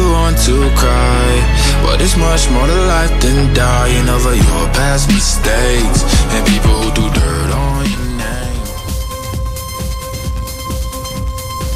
want to cry, but it's much more to life than dying over your past mistakes and people who do dirt on